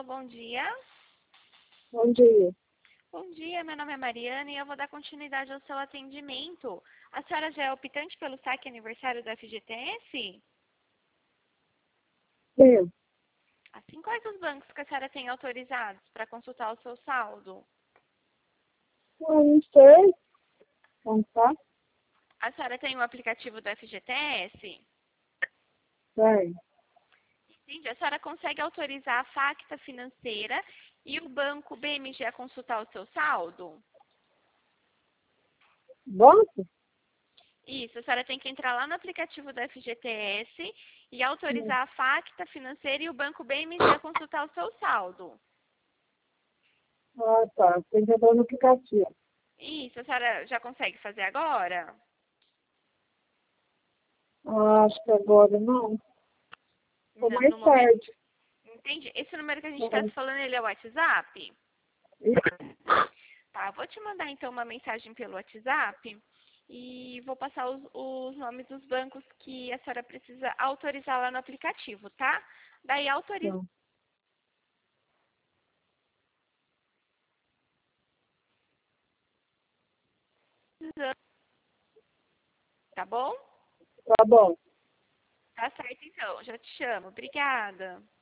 Alô, bom dia. Bom dia. Bom dia, meu nome é Mariana e eu vou dar continuidade ao seu atendimento. A senhora já é optante pelo saque aniversário do FGTS? Sim, Assim, quais os bancos que a senhora tem autorizados para consultar o seu saldo? eu não sei. Como tá? A senhora tem o aplicativo do FGTS? Vai. Entendi. A senhora consegue autorizar a Facta Financeira e o banco BMG a consultar o seu saldo? Banco? Isso, a senhora tem que entrar lá no aplicativo do FGTS e Sim. autorizar a Facta Financeira e o banco BMG a consultar o seu saldo. Ah, tá. Tem que entrar no aplicativo. Isso, a senhora já consegue fazer agora? Ah, acho que agora não. Ou mais No momento. tarde. Entende? Esse número que a gente está Não. se falando, ele é o WhatsApp? Ih, Tá, vou te mandar então uma mensagem pelo WhatsApp e vou passar os nomes dos bancos que a senhora precisa autorizar lá no aplicativo, tá? Daí autorizando, não. tá bom? Tá bom. Tá certo então, já te chamo. Obrigada.